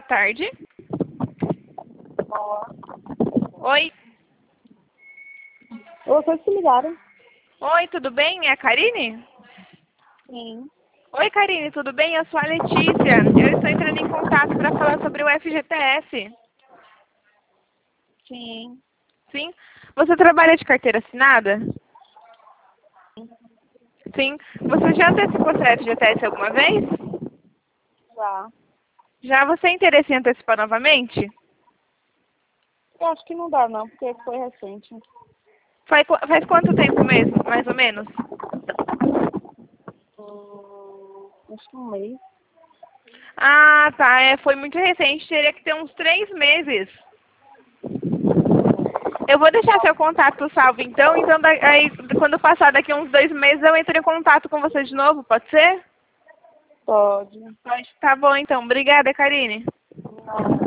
tarde. Olá. Oi. Vocês que ligaram? Oi, tudo bem? É a Karine? Sim. Oi, Karine, tudo bem? Eu sou a Letícia. Eu estou entrando em contato para falar sobre o FGTS. Sim. Sim? Você trabalha de carteira assinada? Sim. Você já antecipou seu FGTS alguma vez? Já. Já você tem interesse em antecipar novamente? Eu acho que não dá não, porque foi recente. Faz quanto tempo mesmo, mais ou menos? Acho que um mês. Ah, tá. Foi muito recente. Teria que ter uns 3 meses. Eu vou deixar seu contato salvo então. Então, aí, quando passar daqui uns 2 meses, eu entro em contato com você de novo. Pode ser? Pode. Pode. Tá bom, então. Obrigada, Karine. Não.